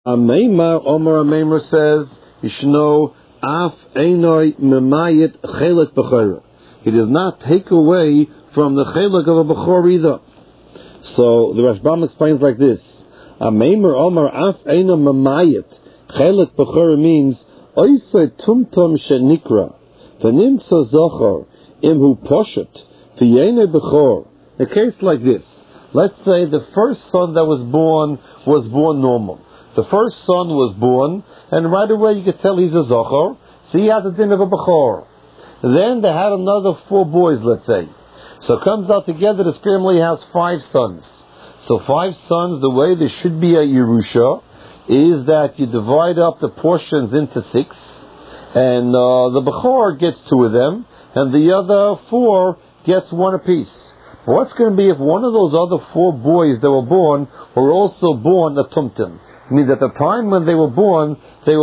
Ameimar Omar Ameimar says, Yishno Af Einoi Memayit Chelik B'chora. He does not take away from the Chelik of a B'chor either. So the Rashbam explains like this: Ameimar Omar Af Einoi Memayit Chelik B'chora means Oisei Tumtum Shenikra V'nimtza Zochor Imhu Poshet V'yenei B'chor. A case like this. Let's say the first son that was born normal. The first son was born, and right away you could tell he's a Zochor, so he has a din of a Bechor. Then they had another 4 boys, let's say. So it comes out together, this family has 5 sons. So 5 sons, the way there should be a Yerusha, is that you divide up the portions into 6, and the Bechor gets 2 of them, and the other 4 gets 1 apiece. What's going to be if one of those other 4 boys that were born were also born a Tumtum? I mean, at the time when they were born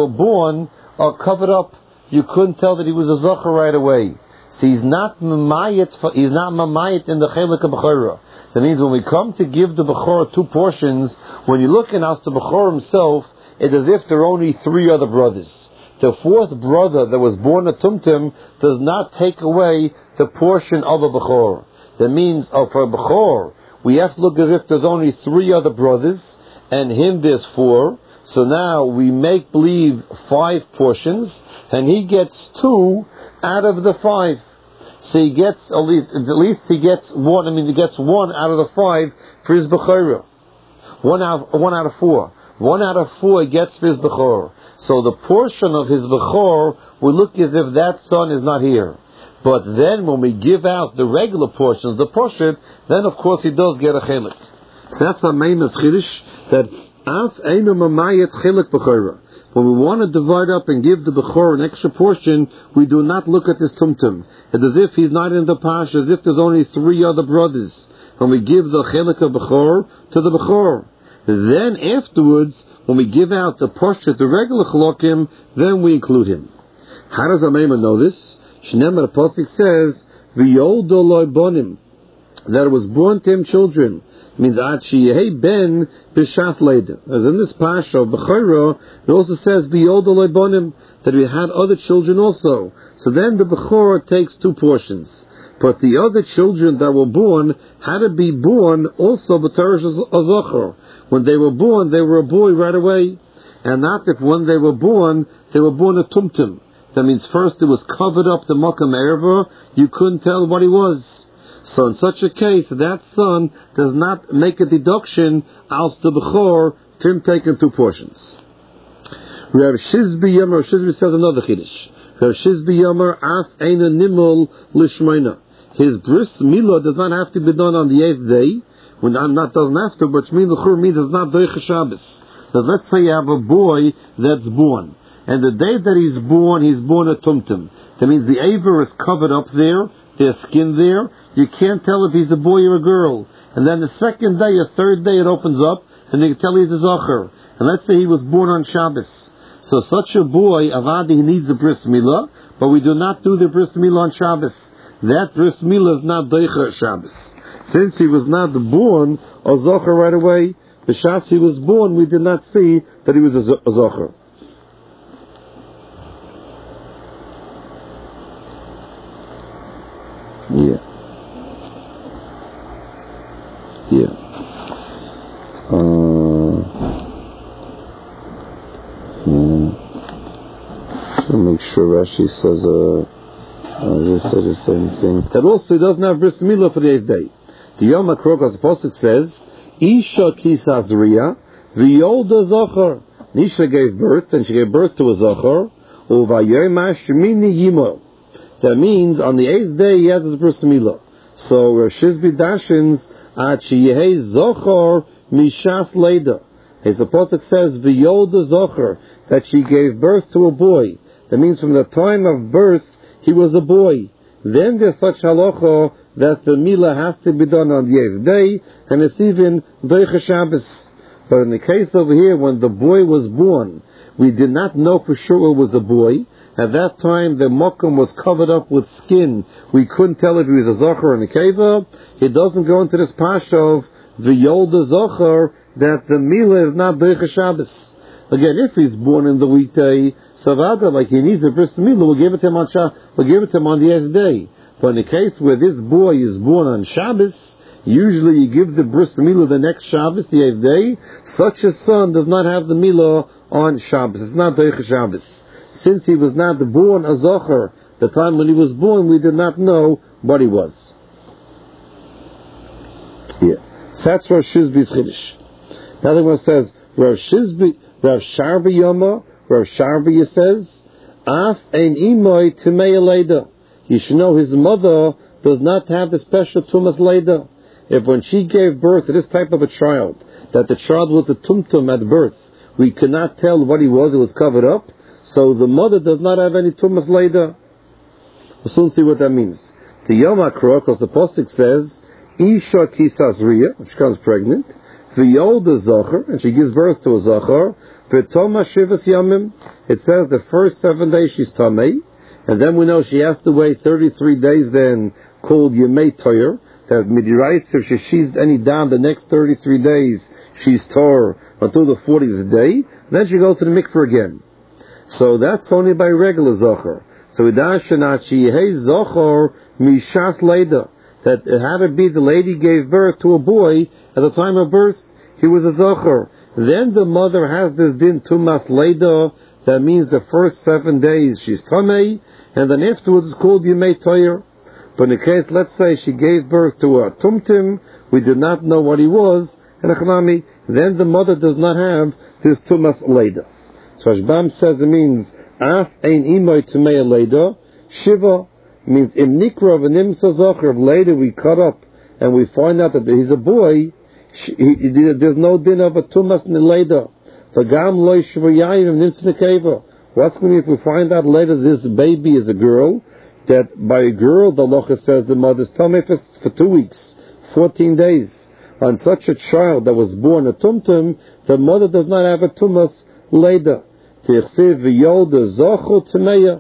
covered up. You couldn't tell that he was a Zochor right away. So he's not mamayit in the Chelik of Bechorah. That means when we come to give the Bechorah 2 portions, when you look in the Bechorah himself, it's as if there are only 3 other brothers. The 4th brother that was born a Tumtum does not take away the portion of a Bechorah. That means for a Bechor, we have to look as if there's only 3 other brothers, and him there's 4. So now we make believe 5 portions, and he gets 2 out of the 5. So he gets at least he gets 1. I mean, he gets 1 out of the 5 for his Bechorah. 1 out of 4. 1 out of 4 he gets for his Bechor. So the portion of his Bechor will look as if that son is not here. But then when we give out the regular portions, the portion, then of course he does get a chelik. So that's our main chiddush, that af einu mamayet chelik b'chora. When we want to divide up and give the bechor an extra portion, we do not look at this tumtum. It's as if he's not in the pash, as if there's only 3 other brothers. When we give the chelik of bechor to the bechor. Then afterwards, when we give out the portion, the regular chalokim, then we include him. How does Ameimah know this? Shneimar, the pasuk says, "V'yoldo loy bonim," that it was born to him children. It means ad sheyeh ben b'shas leida. As in this pasuk of Bechorah, it also says "V'yoldo loy bonim," that we had other children also. So then the Bechorah takes 2 portions, but the other children that were born had to be born also b'teresh azochor. When they were born, they were a boy right away, and not if when they were born a tumtum. That means first it was covered up the Makam Erva, you couldn't tell what he was. So in such a case, that son does not make a deduction out the Bechor to him taking 2 portions. Rav Shizbi Yamar, Shizbi says another chiddush. Rav Shizbi Yamar, af eina nimul lishmeina. His bris milah does not have to be done on the 8th day. When not doesn't have to, but means does not doicha Shabbos. So let's say you have a boy that's born. And the day that he's born a tumtum. That means the aver is covered up there, there's skin there. You can't tell if he's a boy or a girl. And then the 2nd day or 3rd day it opens up, and you can tell he's a zocher. And let's say he was born on Shabbos. So such a boy, avadi, he needs a bris milah, but we do not do the bris milah on Shabbos. That bris milah is not deicha Shabbos. Since he was not born a zocher right away, the shas he was born, we did not see that he was a zocher. Make sure Rashi says just say the same thing. That also he doesn't have bris milah for the 8th day. The Yom HaKrok, as the pasuk says, Isha kisazriya v'yolda zochar. Isha gave birth, and she gave birth to a zochar. Uvayomash mini yimol. That means on the 8th day he has his bris milah. So Rav Shizbi dashins at sheyeh zochar mishas leida. As the pasuk says, v'yolda zochar, that she gave birth to a boy. That means from the time of birth, he was a boy. Then there's such halacha that the milah has to be done on the 8th day, and it's even doicha Shabbos. But in the case over here, when the boy was born, we did not know for sure it was a boy. At that time, the mokum was covered up with skin. We couldn't tell if he was a zocher or a nekeva. It doesn't go into this pasha of the yolda zocher that the milah is not doicha Shabbos. Again, if he's born in the weekday, Savada, like he needs a bris milah, we'll give it to him on we'll give it to him on the 8th day. But in the case where this boy is born on Shabbos, usually you give the bris milah the next Shabbos, the 8th day. Such a son does not have the milah on Shabbos. It's not Doicha Shabbos. Since he was not born a Zocher, the time when he was born, we did not know what he was. Yeah. So that's Rav Shizbi's Chiddush. Now the one says, Rav Sharbi Yoma, Rav Sharbi says, Af ein imoy timei leida. You should know his mother does not have the special tumas leida. If when she gave birth to this type of a child, that the child was a tumtum at birth, we could not tell what he was, it was covered up, so the mother does not have any tumas leida. We'll soon see what that means. The Yom HaKro, because the Pasuk says, Isha kisazriya, when she becomes pregnant, v'yolda zocher, and she gives birth to a zocher, v'toma shivas yamim, it says the first 7 days she's tamei, and then we know she has to wait 33 days then, called Yemei Toyer, that midiraisa, if she's any down the next 33 days, she's tor until the 40th day, then she goes to the mikveh again. So that's only by regular zocher. So idashanat hey zocher mishas leida, that it had to be the lady gave birth to a boy at the time of birth, he was a zocher. Then the mother has this din tumas leida, that means the first 7 days she's tamei, and then afterwards it's called Yemei Toyer. But in the case, let's say she gave birth to a tumtim, we did not know what he was, and then the mother does not have this tumas leida. So Rashbam says it means Af ein imoy timei leida, Shiva means im nikra v'nimsa zocher. Later we cut up and we find out that he's a boy. There's no din of a tumas leida. V'gam loy shvayayim nimsa nekeva. What's going to be if we find out later this baby is a girl? That by a girl, the Locha says the mother's tummy for 2 weeks, 14 days. On such a child that was born a tumtum, the mother does not have a tumas leida. Tichsiv v'yolda zochel tmeya.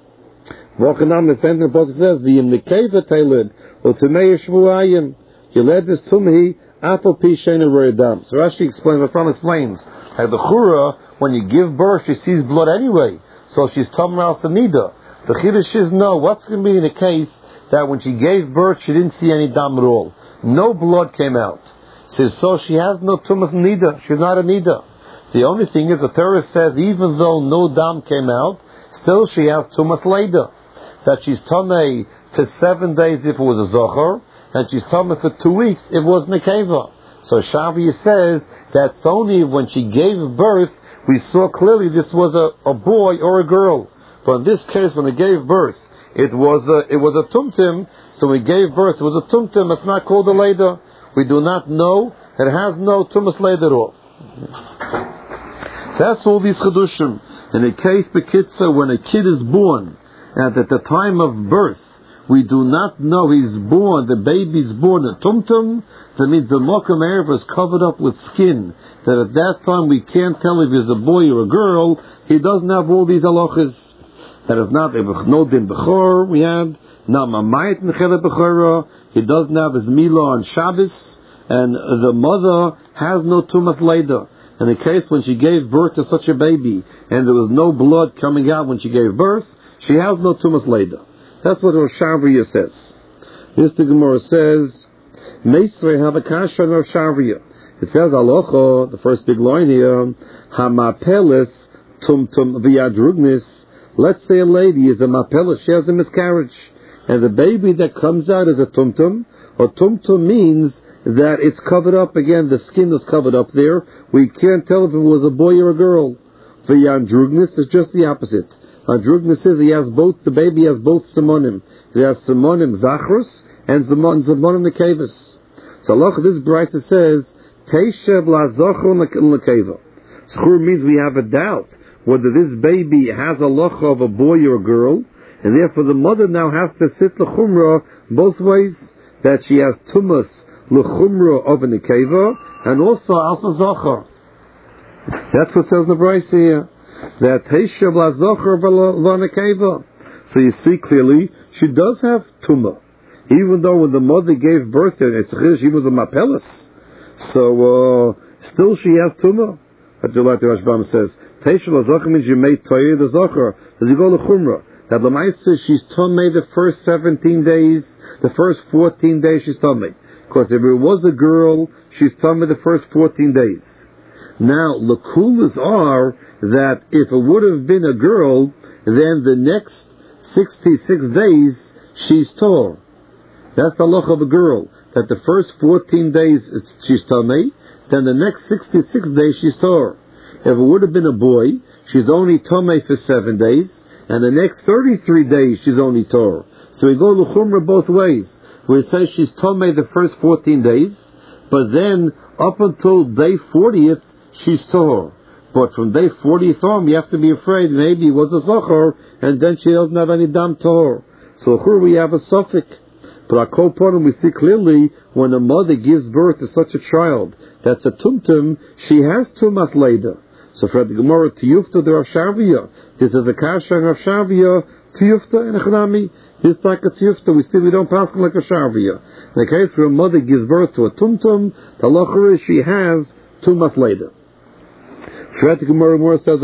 V'ochanam the sentence of the Pasuk says v'yim nekeva teiled u'tmeya shvuayim. You led this tumhi apel pi sheina royadam. So Rashi explains, Rashi explains, like the chura, when you give birth, she sees blood anyway, so she's tamar al sanida. The chiddush is no. What's going to be in the case that when she gave birth, she didn't see any dam at all, no blood came out? Says so she has no tumas nida. She's not a nida. The only thing is, the Torah says, even though no dam came out, still she has tumas leida. That she's tamei for 7 days if it was a zocher, and she's tamei for 2 weeks if it was nekeva. So Shavi says that's only when she gave birth we saw clearly this was a boy or a girl. But in this case, when it gave birth, it was a tumtim. So when it gave birth, it was a tumtim. It's not called a leida. We do not know. It has no tumas leida at all. That's all these chedushim. In a case, bekitza, when a kid is born, and at the time of birth, we do not know he's born, the baby's born a tumtum, that means the mokum erev is covered up with skin, that at that time we can't tell if he's a boy or a girl. He doesn't have all these halachas. That is not no din bechor we had, not mamayit nechele bechora. He doesn't have his milah on Shabbos, and the mother has no tumas leida. In the case when she gave birth to such a baby, and there was no blood coming out when she gave birth, she has no tumas leida. That's what Rosh Shavriya says. Mr. Gemara says, Meisrei have a kasha on Rosh Shavriya. It says, Alocha, the first big line here, Hamapelis tumtum v'yadrugnis. Let's say a lady is a mapelis, she has a miscarriage, and the baby that comes out is a tumtum. A tumtum means that it's covered up again, the skin is covered up there. We can't tell if it was a boy or a girl. V'yadrugnis is just the opposite. Andrugnis says the baby has both simonim. He has simonim zachrus and simonim nekevis. So look, this brisa says, Teishev la zochron lekeva. Schur means we have a doubt whether this baby has a locha of a boy or a girl, and therefore the mother now has to sit l'chumra both ways, that she has tumas l'chumra of a nekeva, and also zocher. That's what says in the brisa here. That Teishav la zocher v'nekeva. So you see clearly, she does have tumah. Even though when the mother gave birth to her, she was a mapelis. So, still she has tumah. That's what the Rashbam says. Teishel HaZocher means you made Toyer the Zocher. Does he go to Chumrah? That Lamaisa, she's Tomei the first 17 days, the first 14 days she's Tomei. Because if it was a girl, she's Tomei the first 14 days. Now, Lakulas are that if it would have been a girl, then the next 66 days, she's Tor. That's the loch of a girl. That the first 14 days, she's Tomei, then the next 66 days, she's Tor. If it would have been a boy, she's only Tomei for 7 days, and the next 33 days, she's only Tor. So we go L'chumra both ways. We say she's Tomei the first 14 days, but then up until day 40th, she's Tor. But from day 40th on, we have to be afraid maybe it was a Zochor, and then she doesn't have any Dam Tor. So here we have a suffix. But our Koponim, we see clearly when a mother gives birth to such a child that's a Tumtum, she has Tumas Leda. So for the Gemara, Tiyufta de Rav Shavia, this is a Kasha and Rav Shavia, Tiyufta and Echnami. This like a Tiyufta, we still don't pass like a Shavia. In the case where a mother gives birth to a Tumtum, the Locher is she has Tumas Leda. Fred Gemara says,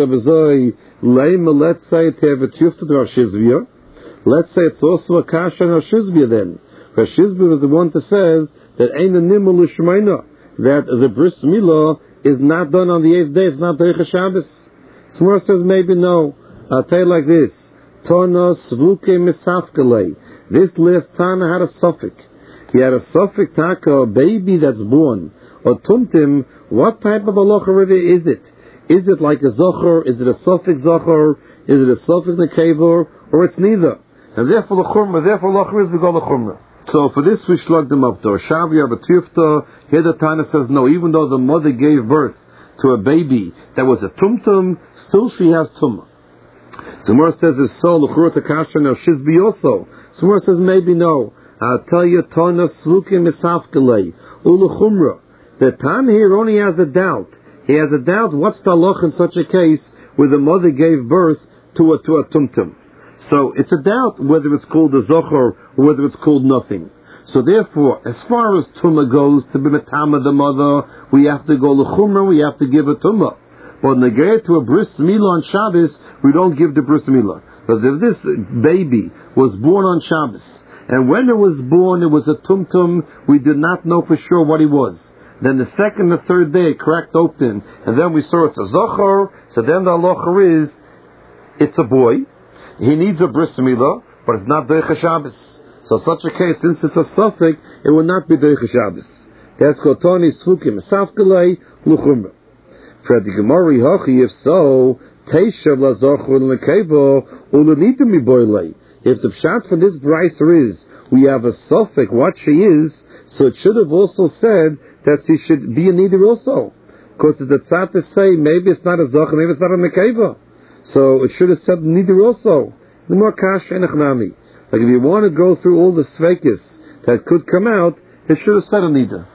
let's say to have a Tiyufta de Rav Shizvia. Let's say it's also a Kasha and Rav Shizvia then. Rav Shizvia was the one that says that Ein a Nimel L'Shmeina, that the Bris Milah is not done on the 8th day, it's not Deicha Shabbos. Somewhere says maybe no. I'll tell you like this. Tana Svuke Misafkele. This last Tana had a suffix. He had a suffix taka, a baby that's born. A Tumtim, what type of a locher is it? Is it like a Zocher? Is it a suffix Zocher? Is it a suffix Nekevor? Or it's neither. And therefore the Chumrah, therefore locher is we go the Chumrah. So for this we slug them up. To a Shavia, a Tiyufta, here the Tana says no, even though the mother gave birth to a baby that was a Tumtum, still she has Tumah. Somewhere says it's so, L'chur Takasha, now Shizbi also. Somewhere says maybe no. I'll tell you, Tana Slukim Misafkelei, Ulu Chumrah. The Tana here only has a doubt. He has a doubt what's the loch in such a case where the mother gave birth to a Tumtum. So it's a doubt whether it's called a Zocher or whether it's called nothing. So therefore, as far as Tumah goes, to be Metama the mother, we have to go L'chumrah, we have to give a Tumah. But negate to a Bris Milah on Shabbos, we don't give the Bris Milah. Because if this baby was born on Shabbos, and when it was born it was a Tumtum, we did not know for sure what he was. Then the second and third day it cracked open, and then we saw it's a Zocher, so then the halacha is, it's a boy. He needs a Bris Milah, but it's not Deicha Shabbos. So such a case, since it's a suffix, it will not be Deicha Shabbos. That's Kotoni Svukim Safkelei L'chumrah. For the Gemara Hachi, if so, Teishav LaZochur L'Nekevo U'Lenitim Miboilei. If the pshat for this brayser is we have a suffix what she is, so it should have also said that she should be a neither also. Because the tzad to say maybe it's not a Zochur, maybe it's not a Nekeva. So it should have said neither also. The more kash and echnami. Like if you want to go through all the svekis that could come out, it should have said a neither.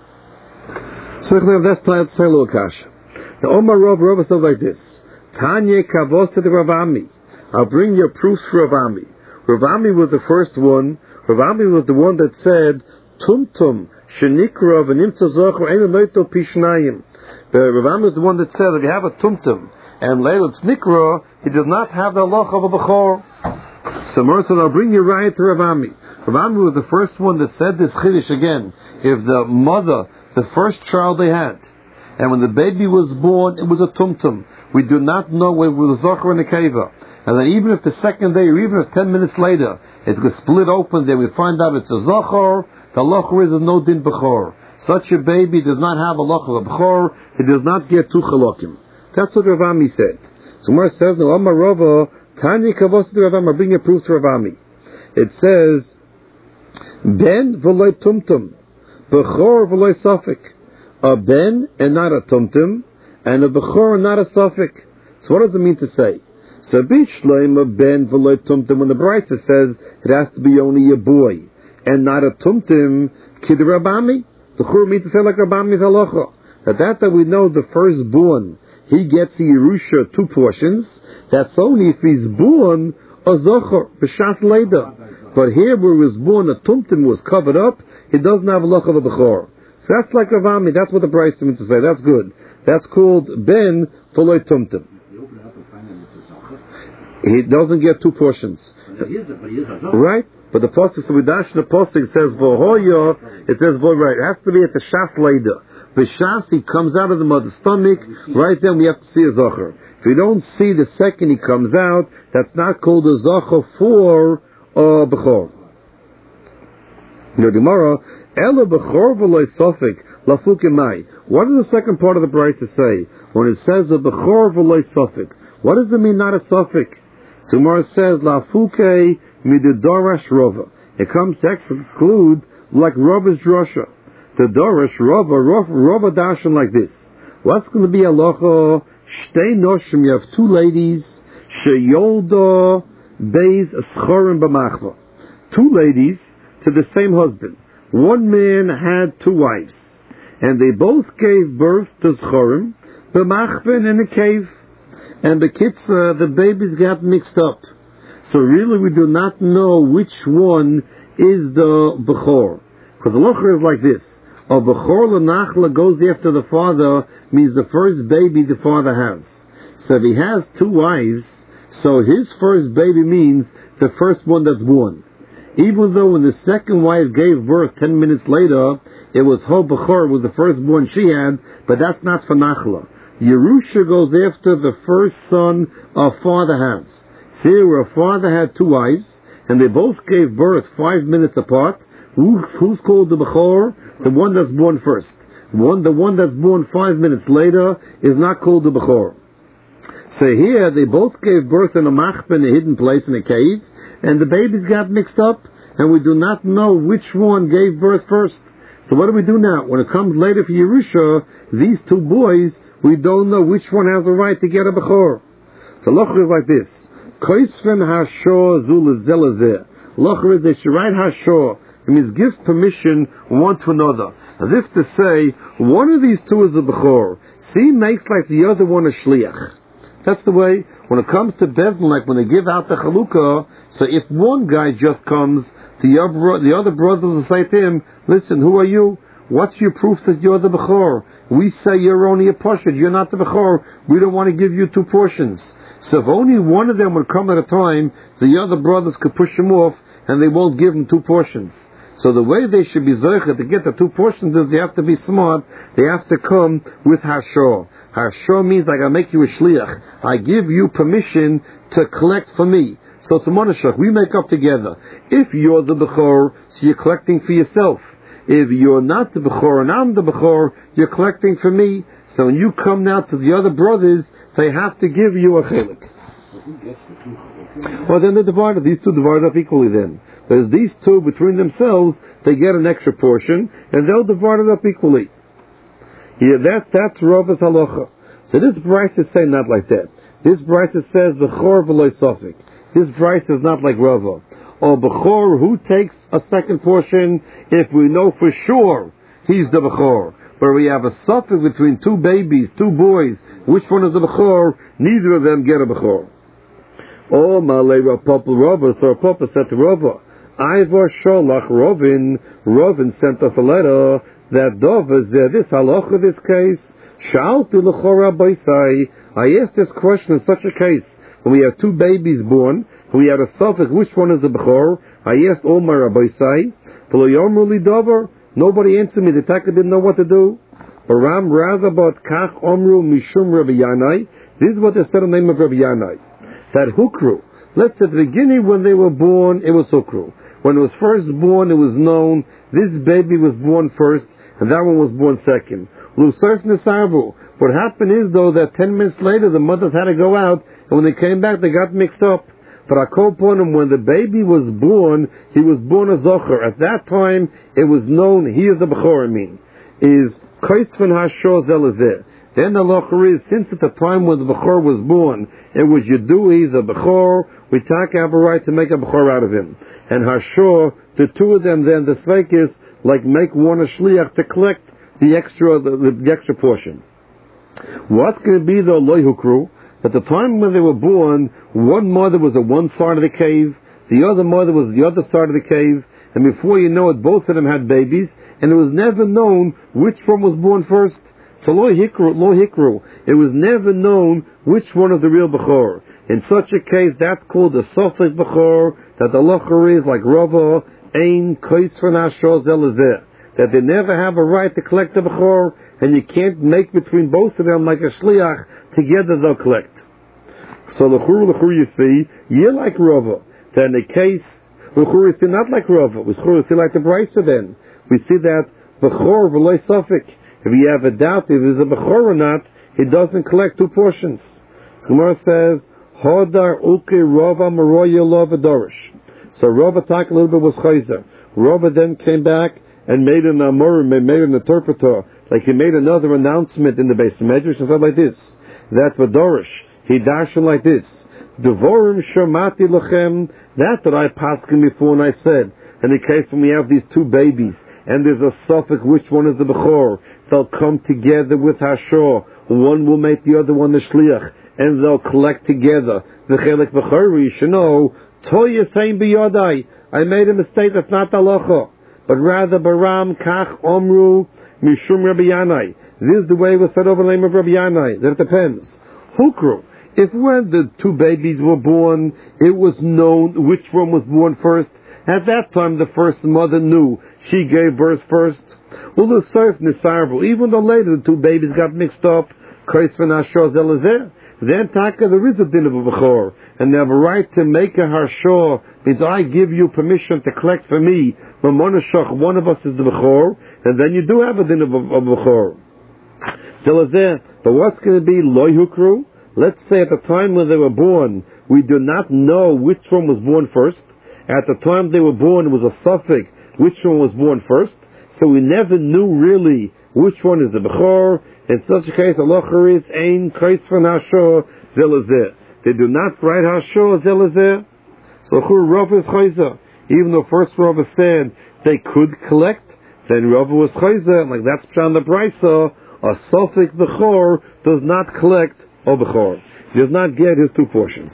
So that's time to say a little kash. The Omar Rav says like this: Tanya kavos to the Ravami. I'll bring your proofs for Ravami. Ravami was the first one. Ravami was the one that said Tumtum shenikra v'nimtza zocher ein loito pishnayim. But Ravami was the one that said if you have a Tumtum and Leilat's Nikra, he does not have the halacha of a Bechor. So Mor said, I'll bring you right to Ravami. Ravami was the first one that said this Chiddush again. If the mother, the first child they had, and when the baby was born, it was a Tumtum. We do not know whether it was a Zocher and a Keva. And then even if the second day, or even if 10 minutes later, it's going to split open, then we find out it's a Zocher, the halacha is no din Bechor. Such a baby does not have a halacha of Bechor, he does not get two chalakim. That's what Ravami said. So Mar says, no, Amar Rava, Tanya Kavos to Ravami, bring a proof to Ravami. It says, Ben v'loy tumtum, Bechor v'loy safik. A ben and not a tumtum, and a Bechor and not a safik. So what does it mean to say? So bishleim a ben v'loy tumtum, when the Brisa says it has to be only a boy, and not a tumtum, kid Rabami. The Chur means to say like Rabami's halacha. That we know the firstborn, he gets a Yerusha 2 portions. That's only if he's born a Zocher, B'shas Leda. But here where he was born, a Tumtum was covered up, he doesn't have a Loch of a Bechor. So that's like Ravami, that's what the Brisa means to say, that's good. That's called Ben V'lo Tumtum. He doesn't get two portions. Right? But the pasuk, so we dash the pasuk says V'hoya, it says right. It has to be at the Shas Leida. The Shas, he comes out of the mother's stomach, right then we have to see a Zocher. If you don't see the second he comes out, that's not called a Zocher for Bechor. Gemara, Ela Bechor V'lo Sofik Lafuk Emai. What does the second part of the Brisa say? When it says a Bechor V'lo Sofik, what does it mean not a Sofik? So Gemara says Lafuke Mididorash Rova. It comes to exclude like Rava's drasha. The Dorash Rava dashan like this. What's going to be halacha? Shtei noshim. You have two ladies. Sheyolda beis schorim b'machva. Two ladies to the same husband. One man had two wives, and they both gave birth to schorim b'machva in a cave. And the kids, the babies got mixed up. So really, we do not know which one is the bechor, because the halacha is like this. A bechor l'nachla goes after the father, means the first baby the father has. So if he has two wives, so his first baby means the first one that's born. Even though when the second wife gave birth 10 minutes later, it was her bechor, was the firstborn she had, but that's not for nachla. Yerusha goes after the first son a father has. Here where a father had two wives, and they both gave birth 5 minutes apart, who's called the bechor? The one that's born first. The one that's born 5 minutes later is not called the bechor. So here they both gave birth in a machpe, in a hidden place in a cave, and the babies got mixed up, and we do not know which one gave birth first. So what do we do now? When it comes later for Yerusha, these two boys, we don't know which one has a right to get a bechor. So loch is like this. Koisven hashor zul zelazeh. Loch is they should write hashor. It means give permission one to another. As if to say, one of these two is a bechor. See, makes like the other one a shliach. That's the way, when it comes to Bevin, like when they give out the chalukah, so if one guy just comes, the other brothers will say to him, listen, who are you? What's your proof that you're the bechor? We say you're only a portion, you're not the bechor. We don't want to give you two portions. So if only one of them would come at a time, the other brothers could push him off, and they won't give him two portions. So the way they should be zocher to get the two portions is they have to be smart. They have to come with hashor. Hashor means like I make you a shliach. I give you permission to collect for me. So it's a monashach. We make up together. If you're the bechor, so you're collecting for yourself. If you're not the bechor and I'm the bechor, you're collecting for me. So when you come now to the other brothers, they have to give you a chelik. Well, then they're divided. These two divided up equally then. There's these two between themselves, they get an extra portion, and they'll divide it up equally. Yeah, that's Rava's halacha. So this Brisa is saying not like that. This Brisa says, Bechor v'lo sofik. This Brisa is not like Rava. Or Bechor, who takes a second portion if we know for sure he's the Bechor. But we have a sofik between two babies, two boys. Which one is the Bechor? Neither of them get a Bechor. Oh, Malay Rava. So Papa said to Rava, Ivor Sholach Rovin sent us a letter that Dovah, this halacha, this case, Sha'altu l'chora boisai. I asked this question in such a case, when we have two babies born, we had a suffix, which one is the bechor? I asked all my rabboisai, V'lo yomru li dover. Nobody answered me, the Taka didn't know what to do. Baram Radhabat Kach Omru Mishum Rabbi Yanai. This is what they said in the name of Rabbi Yanai. That Hukru. Let's say at the beginning when they were born, it was Hukru. When it was first born, it was known this baby was born first, and that one was born second. Lusarf Nesavu. What happened is, though, that 10 minutes later, the mothers had to go out, and when they came back, they got mixed up. But Akoponim, when the baby was born, he was born a Zocher. At that time, it was known, he is the Bechor, is Kaisven Hashor Zelazeh. Then the locher is, since at the time when the Bechor was born, it was Yedu, he's a Bechor, we have a right to make a Bechor out of him. And Hashor, the two of them then, the Sveikis, like make one a Shliach to collect the extra portion. What's going to be the Loi Hukru? At the time when they were born, one mother was at one side of the cave, the other mother was the other side of the cave, and before you know it, both of them had babies, and it was never known which one was born first. So lo hikru. It was never known which one is the real Bechor. In such a case, that's called the Sofik Bechor, that the Locher is like Rava, Ein Koisfer Nashor Zelazeh. That they never have a right to collect the Bechor, and you can't make between both of them like a Shliach, together they'll collect. So L'chur you see, you're like Rava. That in the case, L'chur you see not like Rava, L'chur you see like the Brisa then. We see that Bechor v'loy Sofik. If you have a doubt if it's a Bechor or not, he doesn't collect two portions. So Gemara says, Hodar uke Rava Maroya lo v'dorish. So Rava talked a little bit was Chayzer. Rava then came back and made an Amorim, made an interpreter, like he made another announcement in the base of Medrash and stuff like this. That v'dorish, he darshan like this. Devorim shamati lachem, that I paskin before and I said, in the case when we have these two babies, and there's a suffix, which one is the Bechor? They'll come together with Hashor. One will make the other one the Shliach, and they'll collect together. The Chelik Bechor, you should know, Toya saying biyodai. I made a mistake, that's not halacha. But rather, Baram, Kach, Omru, Mishum Rabbi Yanai. This is the way it was said over the name of Rabbi Yanai. That it depends. Hukru. If when the two babies were born, it was known which one was born first, at that time the first mother knew she gave birth first. Well, the Seif Nisarbu, even though later the two babies got mixed up, then Taka there is a din of a Bechor, and they have a right to make a Harshor, means I give you permission to collect for me, Mamonashach, one of us is the Bechor, and then you do have a din of a Bechor. But what's going to be Loy Hukru? Let's say at the time when they were born, we do not know which one was born first. At the time they were born, it was a suffix, which one was born first. So we never knew really which one is the Bechor. In such a case, Allah is Ein Kaisvan Hashor Zelazeh. They do not write Hashor Zelazeh. So Rav is Chayzer. Even though first Rav said they could collect, then Rav was Chayzer. Like that's Pshan the Brisa, a suffix Bechor does not collect a Bechor. He does not get his two portions.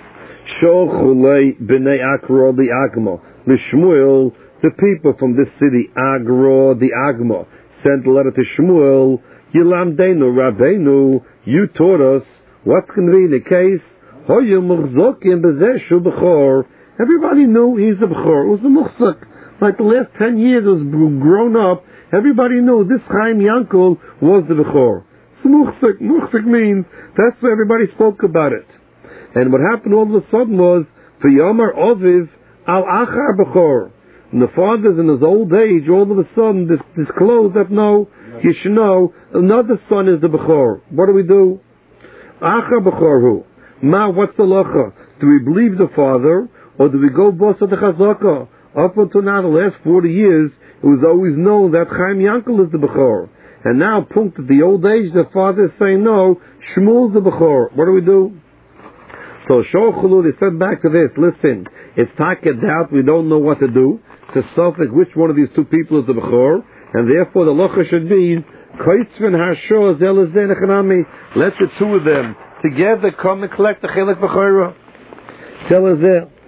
Shochulei b'nei Akro the Agma. L'Shmuel, the people from this city, Agro the Agma, sent a letter to Shmuel. Yilamdeinu Rabbeinu, you taught us what's going to be the case. Hoyu Muchzokim b'zeshu Bechor. Everybody knew he's the Bechor. It was a Muchzok. Like the last 10 years, it was grown up. Everybody knew this Chaim Yankel was the Bechor. So Muchzok means that's why everybody spoke about it. And what happened all of a sudden was, V'yomar Oviv al Achar Bechor. And the fathers in his old age, all of a sudden, disclosed that no, you should know, another son is the Bechor. What do we do? Achar Bechor hu. Ma, what's the lacha? Do we believe the father, or do we go boss of the Chazaka? Up until now, the last 40 years, it was always known that Chaim Yankel is the Bechor. And now, punct at the old age, the father is saying no, Shmuel's the Bechor. What do we do? So Shochulu, they said back to this, listen, it's taka doubt, we don't know what to do. It's a suffix, which one of these two people is the Bechor, and therefore the locha should be, Kaisven Hashor Zelazeh Nechanami, let the two of them together come and collect the Chelik Bechorah. Zelazeh.